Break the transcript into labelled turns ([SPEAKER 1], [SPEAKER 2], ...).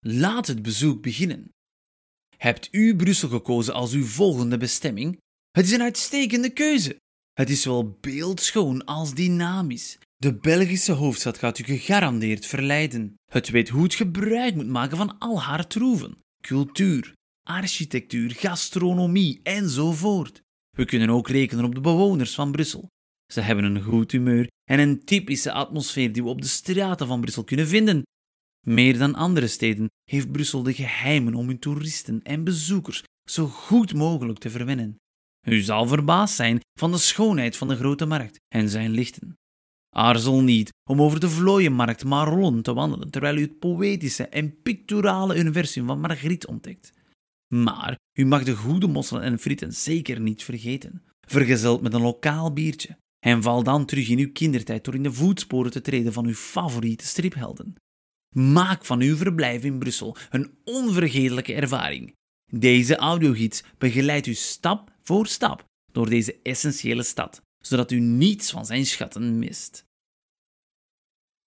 [SPEAKER 1] Laat het bezoek beginnen. Hebt u Brussel gekozen als uw volgende bestemming? Het is een uitstekende keuze. Het is zowel beeldschoon als dynamisch. De Belgische hoofdstad gaat u gegarandeerd verleiden. Het weet hoe het gebruik moet maken van al haar troeven. Cultuur, architectuur, gastronomie enzovoort. We kunnen ook rekenen op de bewoners van Brussel. Ze hebben een goed humeur en een typische atmosfeer die we op de straten van Brussel kunnen vinden. Meer dan andere steden heeft Brussel de geheimen om hun toeristen en bezoekers zo goed mogelijk te verwennen. U zal verbaasd zijn van de schoonheid van de Grote Markt en zijn lichten. Aarzel niet om over de Vlooienmarkt Marollen te wandelen, terwijl u het poëtische en picturale universum van Marguerite ontdekt. Maar u mag de goede mosselen en frieten zeker niet vergeten, vergezeld met een lokaal biertje. En val dan terug in uw kindertijd door in de voetsporen te treden van uw favoriete striphelden. Maak van uw verblijf in Brussel een onvergetelijke ervaring. Deze audiogids begeleidt u stap voor stap door deze essentiële stad, zodat u niets van zijn schatten mist.